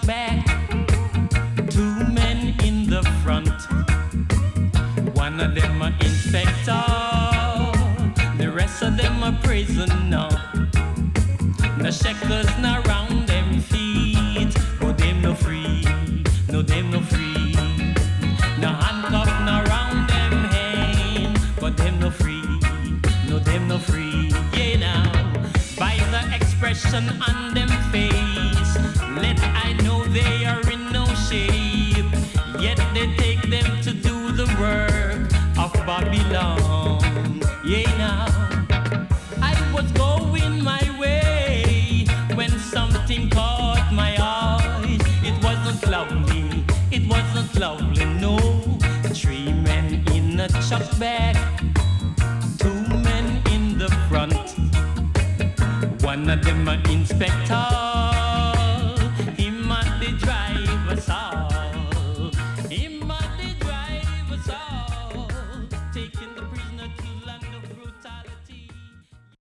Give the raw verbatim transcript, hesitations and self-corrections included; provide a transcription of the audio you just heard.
back. Two men in the front. One of them a inspector. The rest of them a prisoner. No shackles no round them feet. But them no free. No them no free. No handcuff no round them hand. But them no free. No them no free. Yeah now. By the expression on them face, let I know they are in no shape. Yet they take them to do the work of Babylon. Yeah now. I was going my way when something caught my eye. It wasn't lovely, it wasn't lovely, no. Three men in a chuck bag, two men in the front. One of them an inspector.